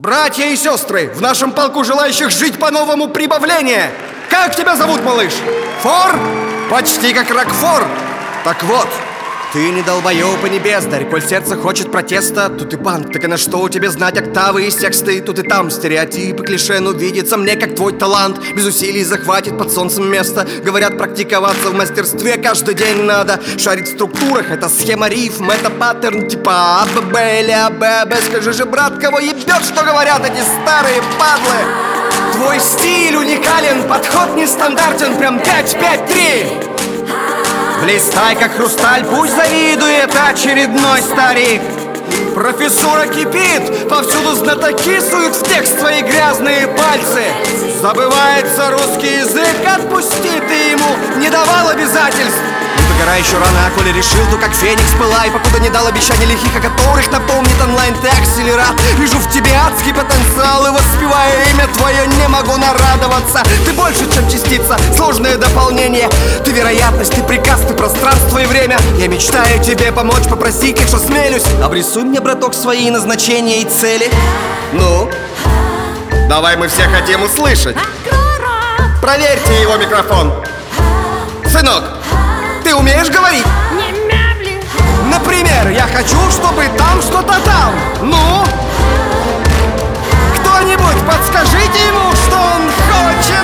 Братья и сестры, в нашем полку желающих жить по-новому прибавление. Как тебя зовут, малыш? Фор? Почти как Рокфор. Так вот, ты не долбоёб и не бездарь. Коль сердце хочет протеста, тут и панк. Так и на что у тебя знать октавы и тексты? Тут и там стереотипы, клише, но видится мне, как твой талант без усилий захватит под солнцем место. Говорят, практиковаться в мастерстве каждый день надо. Шарить в структурах, это схема рифм, это паттерн типа АББ или АББ. Скажи же, брат, кого ебет, что говорят эти старые падлы? Твой стиль уникален, подход нестандартен, прям 5-5-3. Блистай, как хрусталь, пусть завидует очередной старик. Профессура кипит, повсюду знатоки суют в текст свои грязные пальцы. Забывается русский язык, отпусти, ты ему не давал обязательств. Не догорай еще рано, а коли решил, то как феникс пылай. Покуда не дал обещаний лихих, о которых напомнит онлайн ты акселерат. Вижу в тебе адский потенциал, и воспевая имя твое не могу нарадоваться. Ты больше, чем частица, сложное дополнение. Ты вероятность, ты приказ, ты пространство и время. Я мечтаю тебе помочь, попросить лишь осмелюсь. Обрисуй мне, браток, свои назначения и цели. Ну, давай, мы все хотим услышать. Проверьте его микрофон. Сынок, ты умеешь говорить? Например, я хочу, чтобы там что-то там. Ну? Кто-нибудь подскажите ему, что он хочет.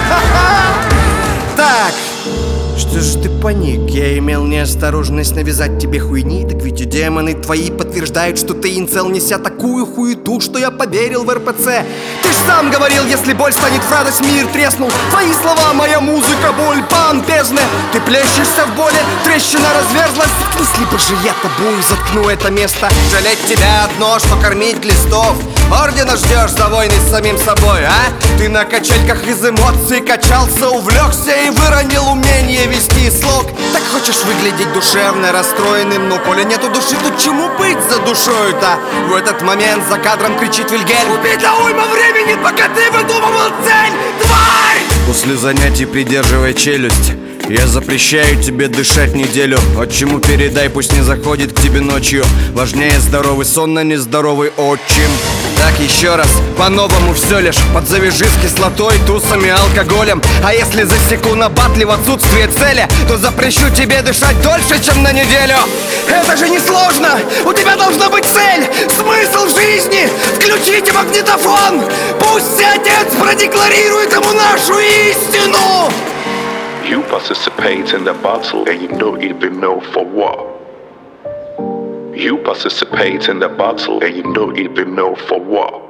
Так, что же ты паник? Я имел неосторожность навязать тебе хуйни. Так ведь и демоны твои подтверждают, что ты инцел, неся такую хуету, что я поверил в РПЦ. Ты ж сам говорил, если боль станет в радость, мир треснул. Твои слова, моя музыка, боль помпезная. Ты плещешься в боли, трещина разверзлась. Если бы же я тобой заткну это место. Жалеть тебя одно, что кормить глистов. Ордена ждешь за войны с самим собой, а? Ты на качельках из эмоций качался, увлекся и выронил умение вести слог. Так хочешь выглядеть душевно расстроенным, но коли нету души, то чему быть за душою-то? В этот момент за кадром кричит Вильгельм: убей до уйма времени, пока ты выдумывал цель, тварь! После занятий придерживай челюсть. Я запрещаю тебе дышать неделю. Отчиму передай, пусть не заходит к тебе ночью. Важнее здоровый сон, а не здоровый отчим. Так, еще раз, по-новому все лишь. Подзавяжи с кислотой, тусами, алкоголем. А если засеку на батле в отсутствие цели, то запрещу тебе дышать дольше, чем на неделю. Это же не сложно, у тебя должна быть цель, смысл в жизни. Включите магнитофон, пусть отец продекларирует ему нашу истину. You participate in the battle and you don't even know for what. You participate in the battle and you don't even know for what.